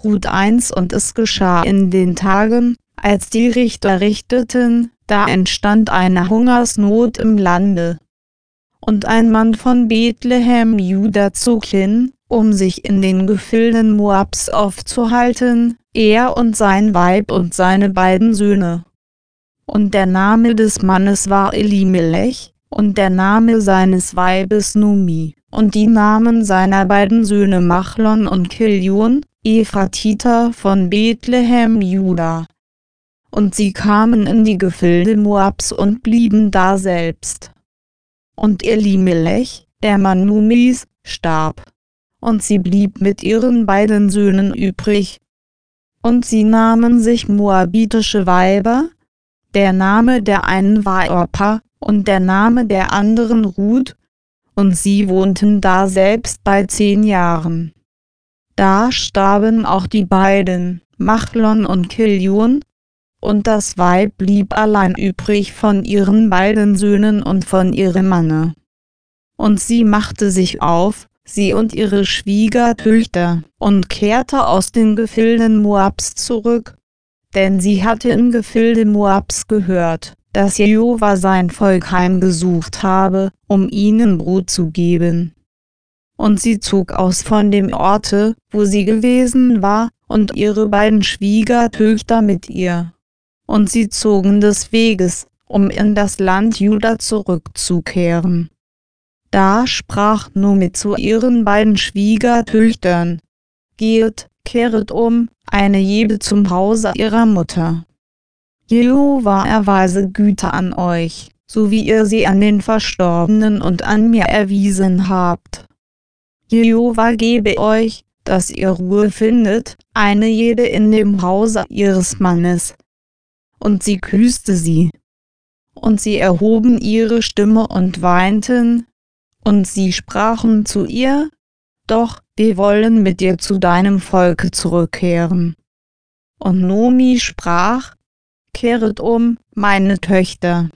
Ruth 1. Und es geschah in den Tagen, als die Richter richteten, da entstand eine Hungersnot im Lande. Und ein Mann von Bethlehem Juda zog hin, um sich in den Gefilden Moabs aufzuhalten, er und sein Weib und seine beiden Söhne. Und der Name des Mannes war Elimelech, und der Name seines Weibes Nomi, und die Namen seiner beiden Söhne Machlon und Kilion, Ephratiter von Bethlehem Juda. Und sie kamen in die Gefilde Moabs und blieben daselbst. Und Elimelech, der Mann Nomis, starb, und sie blieb mit ihren beiden Söhnen übrig. Und sie nahmen sich moabitische Weiber, der Name der einen war Orpa, und der Name der anderen Ruth, und sie wohnten daselbst bei 10 Jahren. Da starben auch die beiden, Machlon und Kilion, und das Weib blieb allein übrig von ihren beiden Söhnen und von ihrem Manne. Und sie machte sich auf, sie und ihre Schwiegertöchter, und kehrte aus den Gefilden Moabs zurück, denn sie hatte im Gefilde Moabs gehört, dass Jehova sein Volk heimgesucht habe, um ihnen Brot zu geben. Und sie zog aus von dem Orte, wo sie gewesen war, und ihre beiden Schwiegertöchter mit ihr. Und sie zogen des Weges, um in das Land Juda zurückzukehren. Da sprach Nomi zu ihren beiden Schwiegertöchtern: Geht, kehret um, eine jede zum Hause ihrer Mutter. Jehova erweise Güte an euch, so wie ihr sie an den Verstorbenen und an mir erwiesen habt. Jehova gebe euch, dass ihr Ruhe findet, eine jede in dem Hause ihres Mannes. Und sie küßte sie. Und sie erhoben ihre Stimme und weinten, und sie sprachen zu ihr: Doch, wir wollen mit dir zu deinem Volke zurückkehren. Und Nomi sprach: Kehret um, meine Töchter.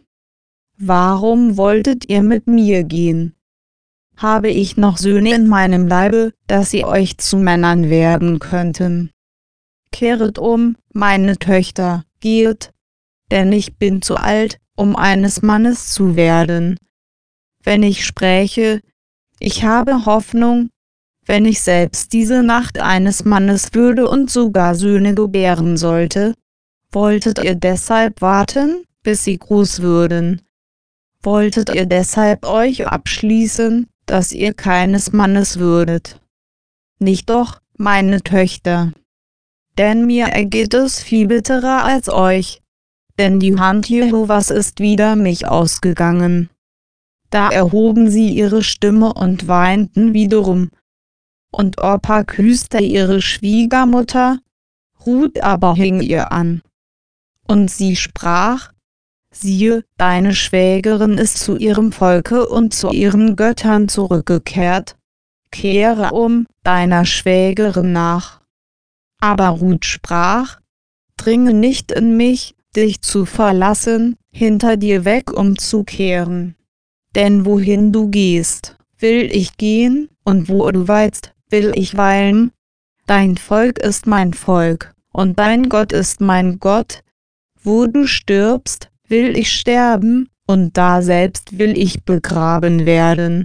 Warum wolltet ihr mit mir gehen? Habe ich noch Söhne in meinem Leibe, dass sie euch zu Männern werden könnten? Kehret um, meine Töchter, geht, denn ich bin zu alt, um eines Mannes zu werden. Wenn ich spräche, ich habe Hoffnung, wenn ich selbst diese Nacht eines Mannes würde und sogar Söhne gebären sollte, wolltet ihr deshalb warten, bis sie groß würden? Wolltet ihr deshalb euch abschließen, dass ihr keines Mannes würdet? Nicht doch, meine Töchter. Denn mir ergeht es viel bitterer als euch, denn die Hand Jehovas ist wider mich ausgegangen. Da erhoben sie ihre Stimme und weinten wiederum. Und Orpa küßte ihre Schwiegermutter, Ruth aber hing ihr an. Und sie sprach: Siehe, deine Schwägerin ist zu ihrem Volke und zu ihren Göttern zurückgekehrt, kehre um, deiner Schwägerin nach. Aber Ruth sprach: Dringe nicht in mich, dich zu verlassen, hinter dir weg umzukehren. Denn wohin du gehst, will ich gehen, und wo du weilst, will ich weilen. Dein Volk ist mein Volk, und dein Gott ist mein Gott. Wo du stirbst, will ich sterben, und daselbst will ich begraben werden.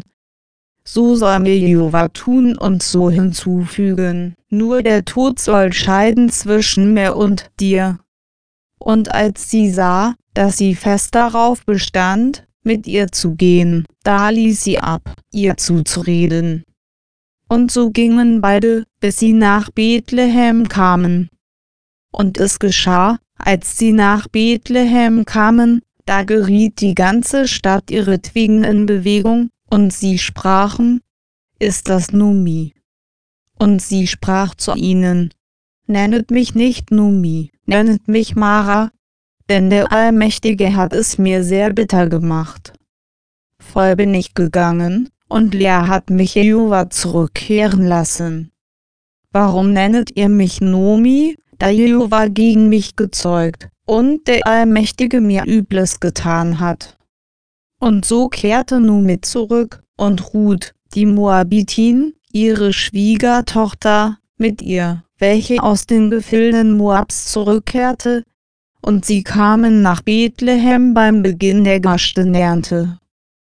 So soll mir Jehova tun und so hinzufügen, nur der Tod soll scheiden zwischen mir und dir. Und als sie sah, dass sie fest darauf bestand, mit ihr zu gehen, da ließ sie ab, ihr zuzureden. Und so gingen beide, bis sie nach Bethlehem kamen. Und es geschah, als sie nach Bethlehem kamen, da geriet die ganze Stadt ihretwegen in Bewegung, und sie sprachen: Ist das Nomi? Und sie sprach zu ihnen: Nennet mich nicht Nomi, nennet mich Mara, denn der Allmächtige hat es mir sehr bitter gemacht. Voll bin ich gegangen, und leer hat mich Jehova zurückkehren lassen. Warum nennet ihr mich Nomi, da Jehova gegen mich gezeugt, und der Allmächtige mir Übles getan hat? Und so kehrte Nomi zurück, und Ruth, die Moabitin, ihre Schwiegertochter, mit ihr. welche aus den Gefilden Moabs zurückkehrte, und sie kamen nach Bethlehem beim Beginn der Gerstenernte.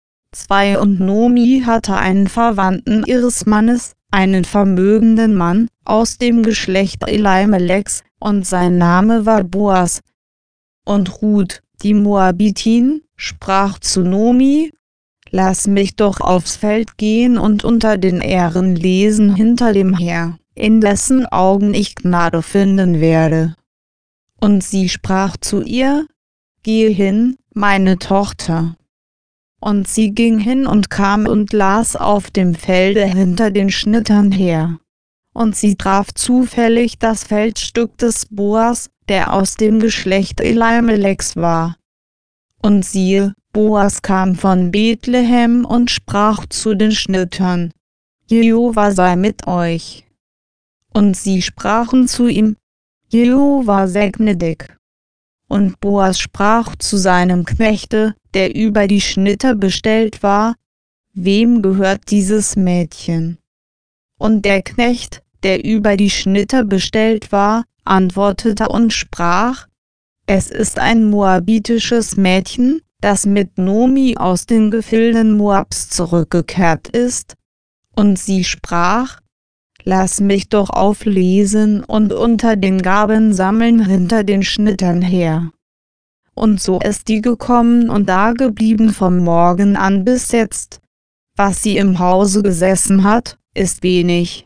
2 Und Nomi hatte einen Verwandten ihres Mannes, einen vermögenden Mann, aus dem Geschlecht Elimelechs, und sein Name war Boas. Und Ruth, die Moabitin, sprach zu Nomi: Lass mich doch aufs Feld gehen und unter den Ähren lesen hinter dem Heer, in dessen Augen ich Gnade finden werde. Und sie sprach zu ihr: Gehe hin, meine Tochter. Und sie ging hin und kam und las auf dem Felde hinter den Schnittern her. Und sie traf zufällig das Feldstück des Boas, der aus dem Geschlecht Elimelechs war. Und siehe, Boas kam von Bethlehem und sprach zu den Schnittern: Jehova sei mit euch. Und sie sprachen zu ihm: Jehova segne dich. Und Boas sprach zu seinem Knechte, der über die Schnitter bestellt war: Wem gehört dieses Mädchen? Und der Knecht, der über die Schnitter bestellt war, antwortete und sprach: Es ist ein moabitisches Mädchen, das mit Nomi aus den Gefilden Moabs zurückgekehrt ist. Und sie sprach: Lass mich doch auflesen und unter den Gaben sammeln hinter den Schnittern her. Und so ist die gekommen und dageblieben vom Morgen an bis jetzt. Was sie im Hause gesessen hat, ist wenig.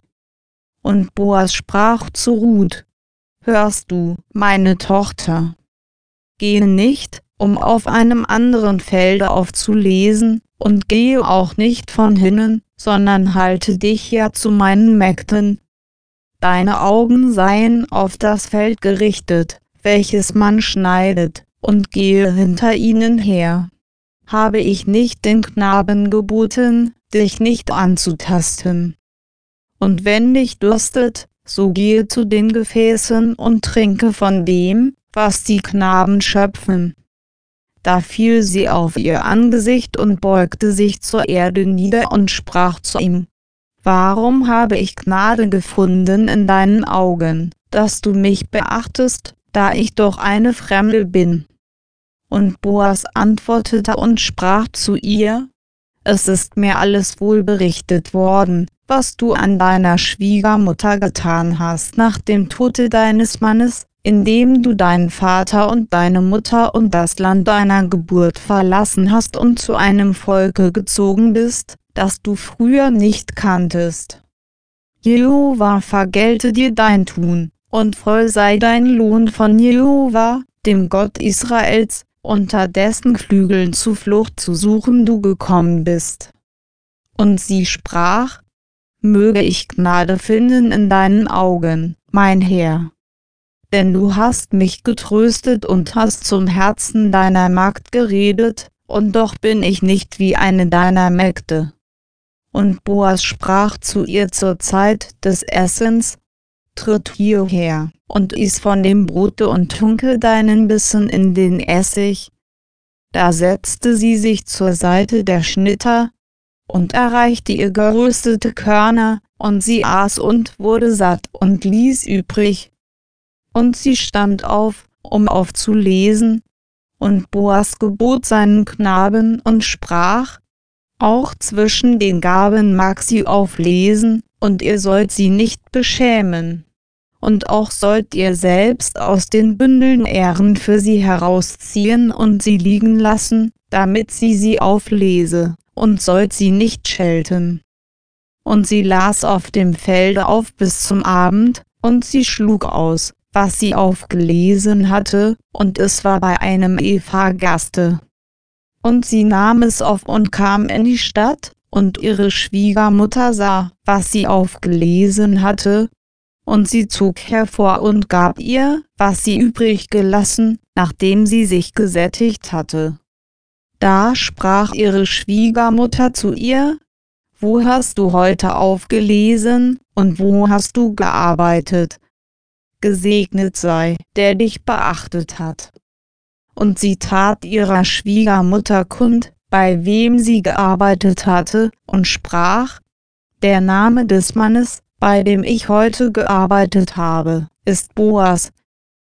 Und Boas sprach zu Ruth: Hörst du, meine Tochter? Gehe nicht, um auf einem anderen Felde aufzulesen, und gehe auch nicht von hinnen, sondern halte dich ja zu meinen Mägden. Deine Augen seien auf das Feld gerichtet, welches man schneidet, und gehe hinter ihnen her. Habe ich nicht den Knaben geboten, dich nicht anzutasten? Und wenn dich dürstet, so gehe zu den Gefäßen und trinke von dem, was die Knaben schöpfen. Da fiel sie auf ihr Angesicht und beugte sich zur Erde nieder und sprach zu ihm: Warum habe ich Gnade gefunden in deinen Augen, dass du mich beachtest, da ich doch eine Fremde bin? Und Boas antwortete und sprach zu ihr: Es ist mir alles wohl berichtet worden, was du an deiner Schwiegermutter getan hast nach dem Tode deines Mannes, indem du deinen Vater und deine Mutter und das Land deiner Geburt verlassen hast und zu einem Volke gezogen bist, das du früher nicht kanntest. Jehova vergelte dir dein Tun, und voll sei dein Lohn von Jehova, dem Gott Israels, unter dessen Flügeln Zuflucht zu suchen du gekommen bist. Und sie sprach: Möge ich Gnade finden in deinen Augen, mein Herr. Denn du hast mich getröstet und hast zum Herzen deiner Magd geredet, und doch bin ich nicht wie eine deiner Mägde. Und Boas sprach zu ihr zur Zeit des Essens: Tritt hierher, und iss von dem Brote und tunke deinen Bissen in den Essig. Da setzte sie sich zur Seite der Schnitter, und erreichte ihr geröstete Körner, und sie aß und wurde satt und ließ übrig. Und sie stand auf, um aufzulesen, und Boas gebot seinen Knaben und sprach: Auch zwischen den Gaben mag sie auflesen, und ihr sollt sie nicht beschämen. Und auch sollt ihr selbst aus den Bündeln Ähren für sie herausziehen und sie liegen lassen, damit sie auflese, und sollt sie nicht schelten. Und sie las auf dem Felde auf bis zum Abend, und sie schlug aus, was sie aufgelesen hatte, und es war bei einem Epha Gerste. Und sie nahm es auf und kam in die Stadt, und ihre Schwiegermutter sah, was sie aufgelesen hatte, und sie zog hervor und gab ihr, was sie übrig gelassen, nachdem sie sich gesättigt hatte. Da sprach ihre Schwiegermutter zu ihr: Wo hast du heute aufgelesen, und wo hast du gearbeitet? Gesegnet sei, der dich beachtet hat. Und sie tat ihrer Schwiegermutter kund, bei wem sie gearbeitet hatte, und sprach: Der Name des Mannes, bei dem ich heute gearbeitet habe, ist Boas.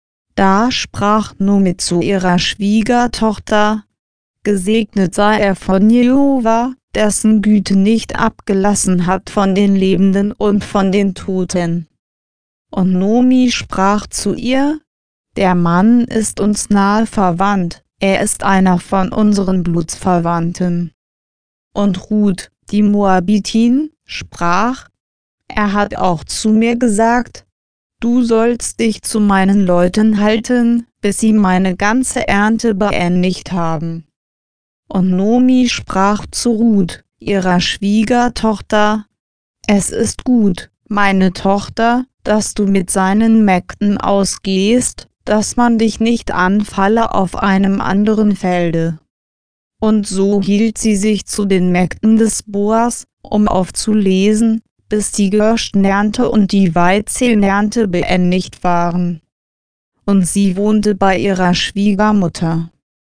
Da sprach Naomi zu ihrer Schwiegertochter: Gesegnet sei er von Jehova, dessen Güte nicht abgelassen hat von den Lebenden und von den Toten. Und Naomi sprach zu ihr: Der Mann ist uns nahe verwandt, er ist einer von unseren Blutsverwandten. Und Ruth, die Moabitin, sprach: Er hat auch zu mir gesagt: Du sollst dich zu meinen Leuten halten, bis sie meine ganze Ernte beendigt haben. Und Naomi sprach zu Ruth, ihrer Schwiegertochter: Es ist gut, meine Tochter, dass du mit seinen Mägden ausgehst, dass man dich nicht anfalle auf einem anderen Felde. Und so hielt sie sich zu den Mägden des Boas, um aufzulesen, bis die Gerstenernte und die Weizenernte beendigt waren. Und sie wohnte bei ihrer Schwiegermutter.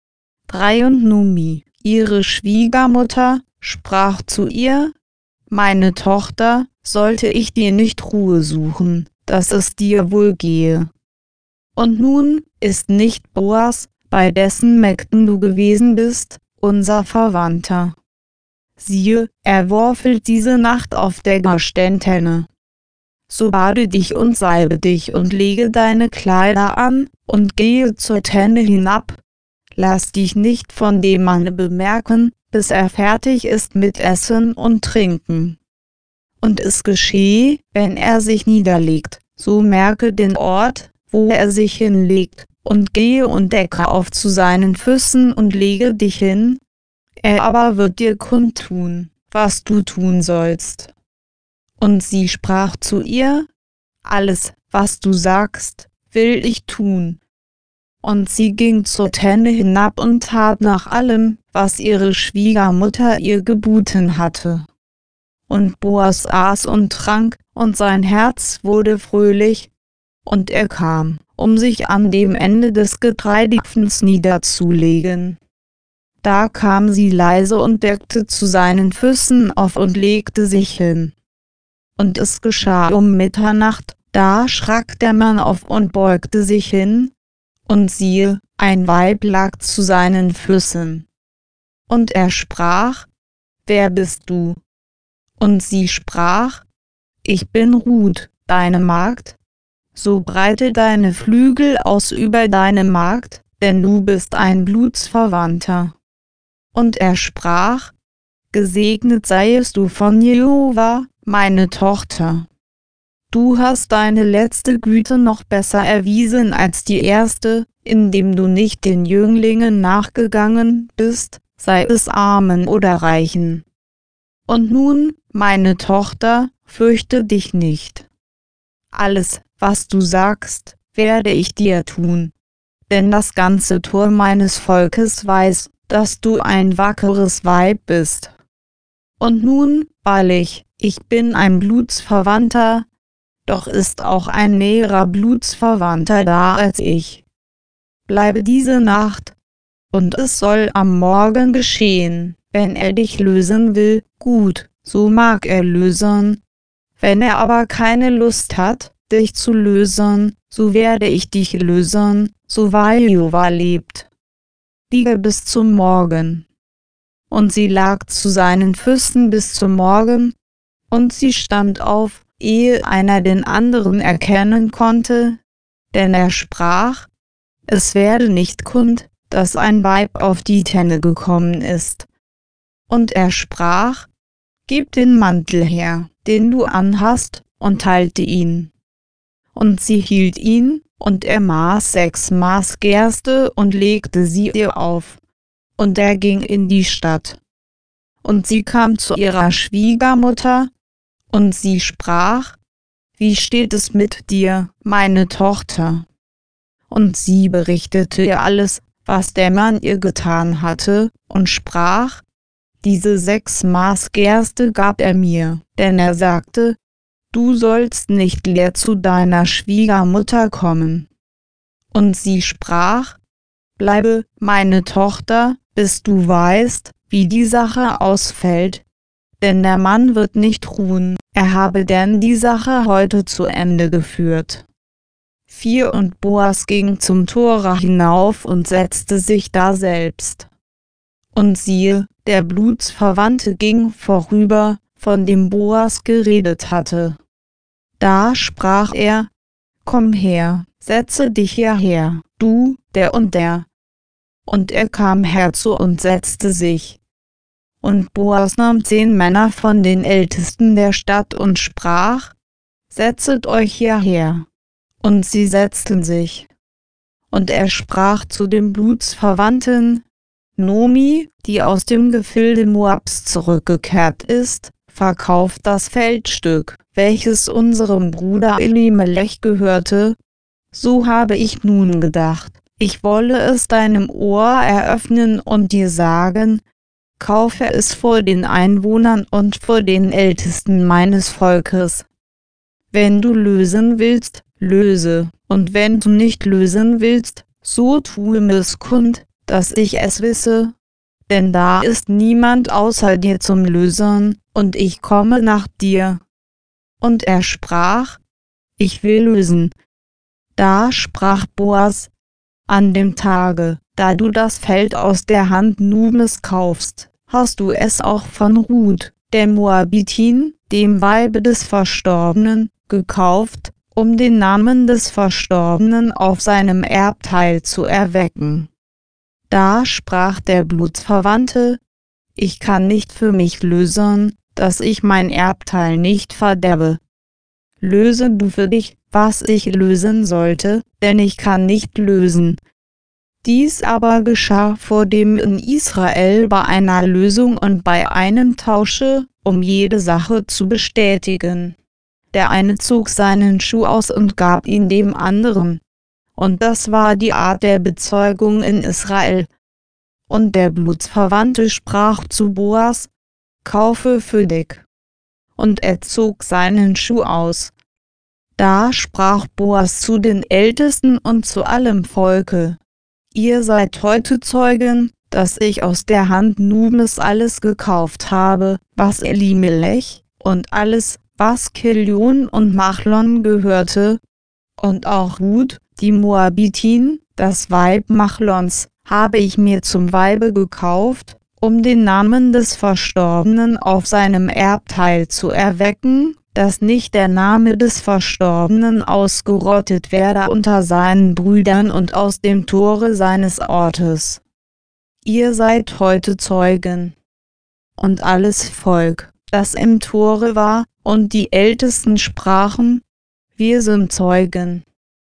3 Und Naomi, ihre Schwiegermutter, sprach zu ihr: Meine Tochter, sollte ich dir nicht Ruhe suchen, dass es dir wohl gehe. Und nun ist nicht Boas, bei dessen Mägden du gewesen bist, unser Verwandter. Siehe, er worfelt diese Nacht auf der Gerstentenne. So bade dich und salbe dich und lege deine Kleider an, und gehe zur Tenne hinab. Lass dich nicht von dem Manne bemerken, bis er fertig ist mit Essen und Trinken. Und es geschehe, wenn er sich niederlegt, so merke den Ort, wo er sich hinlegt, und gehe und decke auf zu seinen Füßen und lege dich hin. Er aber wird dir kundtun, was du tun sollst. Und sie sprach zu ihr: Alles, was du sagst, will ich tun. Und sie ging zur Tenne hinab und tat nach allem, was ihre Schwiegermutter ihr geboten hatte. Und Boas aß und trank, und sein Herz wurde fröhlich, und er kam, um sich an dem Ende des Getreidehofens niederzulegen. Da kam sie leise und deckte zu seinen Füßen auf und legte sich hin. Und es geschah um Mitternacht, da schrak der Mann auf und beugte sich hin, und siehe, ein Weib lag zu seinen Füßen. Und er sprach: Wer bist du? Und sie sprach: Ich bin Ruth, deine Magd. So breite deine Flügel aus über deine Magd, denn du bist ein Blutsverwandter. Und er sprach: Gesegnet seiest du von Jehova, meine Tochter. Du hast deine letzte Güte noch besser erwiesen als die erste, indem du nicht den Jünglingen nachgegangen bist, sei es Armen oder Reichen. Und nun, meine Tochter, fürchte dich nicht. Alles, was du sagst, werde ich dir tun. Denn das ganze Tor meines Volkes weiß, dass du ein wackeres Weib bist. Und nun, wahrlich, ich bin ein Blutsverwandter, doch ist auch ein näherer Blutsverwandter da als ich. Bleibe diese Nacht, und es soll am Morgen geschehen, wenn er dich lösen will, gut, so mag er lösen. Wenn er aber keine Lust hat, dich zu lösen, so werde ich dich lösen, so wahr Jehova lebt. Liege bis zum Morgen. Und sie lag zu seinen Füßen bis zum Morgen, und sie stand auf, ehe einer den anderen erkennen konnte, denn er sprach: Es werde nicht kund, dass ein Weib auf die Tenne gekommen ist. Und er sprach: Gib den Mantel her, den du anhast, und teilte ihn. Und sie hielt ihn, und er maß 6 Maß Gerste und legte sie ihr auf. Und er ging in die Stadt. Und sie kam zu ihrer Schwiegermutter, und sie sprach: Wie steht es mit dir, meine Tochter? Und sie berichtete ihr alles, was der Mann ihr getan hatte, und sprach: Diese 6 Maß Gerste gab er mir, denn er sagte: Du sollst nicht leer zu deiner Schwiegermutter kommen. Und sie sprach: Bleibe, meine Tochter, bis du weißt, wie die Sache ausfällt, denn der Mann wird nicht ruhen, er habe denn die Sache heute zu Ende geführt. 4 Und Boas ging zum Tore hinauf und setzte sich daselbst. Und siehe, der Blutsverwandte ging vorüber, von dem Boas geredet hatte. Da sprach er: Komm her, setze dich hierher, du, der und der. Und er kam herzu und setzte sich. Und Boas nahm 10 Männer von den Ältesten der Stadt und sprach: Setzet euch hierher. Und sie setzten sich. Und er sprach zu dem Blutsverwandten: Nomi, die aus dem Gefilde Moabs zurückgekehrt ist, verkauft das Feldstück, welches unserem Bruder Elimelech gehörte. So habe ich nun gedacht, ich wolle es deinem Ohr eröffnen und dir sagen: Kaufe es vor den Einwohnern und vor den Ältesten meines Volkes. Wenn du lösen willst, löse, und wenn du nicht lösen willst, so tue mir's kund, dass ich es wisse. Denn da ist niemand außer dir zum Lösern, und ich komme nach dir. Und er sprach: Ich will lösen. Da sprach Boas: An dem Tage, da du das Feld aus der Hand Numes kaufst, hast du es auch von Ruth, der Moabitin, dem Weibe des Verstorbenen, gekauft, um den Namen des Verstorbenen auf seinem Erbteil zu erwecken. Da sprach der Blutsverwandte: Ich kann nicht für mich lösen, dass ich mein Erbteil nicht verderbe. Löse du für dich, was ich lösen sollte, denn ich kann nicht lösen. Dies aber geschah vor dem in Israel bei einer Lösung und bei einem Tausche, um jede Sache zu bestätigen. Der eine zog seinen Schuh aus und gab ihn dem anderen. Und das war die Art der Bezeugung in Israel. Und der Blutsverwandte sprach zu Boas: Kaufe für dich. Und er zog seinen Schuh aus. Da sprach Boas zu den Ältesten und zu allem Volke: Ihr seid heute Zeugen, dass ich aus der Hand Numes alles gekauft habe, was Elimelech, und alles, was Kilion und Machlon gehörte, und auch Ruth, die Moabitin, das Weib Machlons, habe ich mir zum Weibe gekauft, um den Namen des Verstorbenen auf seinem Erbteil zu erwecken, dass nicht der Name des Verstorbenen ausgerottet werde unter seinen Brüdern und aus dem Tore seines Ortes. Ihr seid heute Zeugen. Und alles Volk, das im Tore war, und die Ältesten sprachen: Wir sind Zeugen.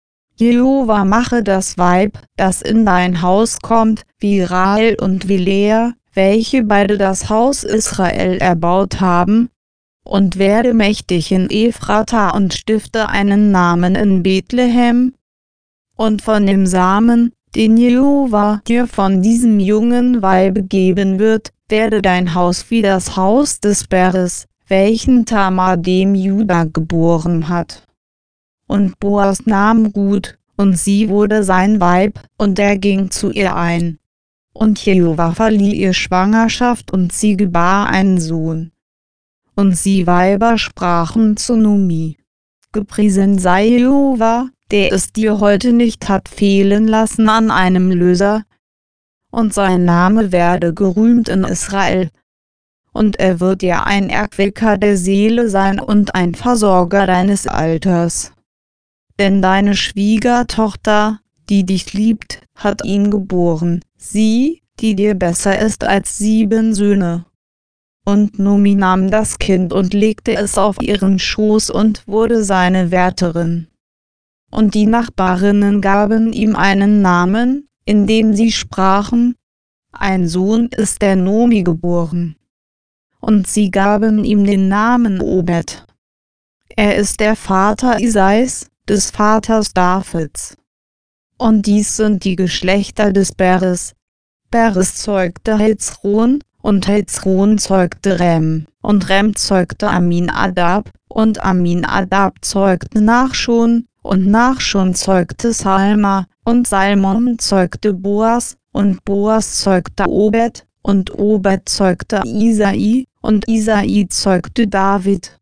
Jehova mache das Weib, das in dein Haus kommt, wie Rahel und wie Lea, welche beide das Haus Israel erbaut haben, und werde mächtig in Ephrata und stifte einen Namen in Bethlehem. Und von dem Samen, den Jehova dir von diesem jungen Weibe geben wird, werde dein Haus wie das Haus des Beres, welchen Tamar dem Juda geboren hat. Und Boas nahm Ruth, und sie wurde sein Weib, und er ging zu ihr ein. Und Jehova verlieh ihr Schwangerschaft, und sie gebar einen Sohn. Und sie Weiber sprachen zu Nomi: Gepriesen sei Jehova, der es dir heute nicht hat fehlen lassen an einem Löser. Und sein Name werde gerühmt in Israel. Und er wird dir ein Erquicker der Seele sein und ein Versorger deines Alters. Denn deine Schwiegertochter, die dich liebt, hat ihn geboren, sie, die dir besser ist als 7 Söhne. Und Nomi nahm das Kind und legte es auf ihren Schoß und wurde seine Wärterin. Und die Nachbarinnen gaben ihm einen Namen, indem sie sprachen: Ein Sohn ist der Nomi geboren. Und sie gaben ihm den Namen Obed. Er ist der Vater Isais, des Vaters Davids. Und dies sind die Geschlechter des Beres. Beres zeugte Hezron, und Hezron zeugte Rem, und Rem zeugte Aminadab, und Aminadab zeugte Nachschon, und Nachschon zeugte Salma, und Salmon zeugte Boas, und Boas zeugte Obed, und Obed zeugte Isai, und Isai zeugte David.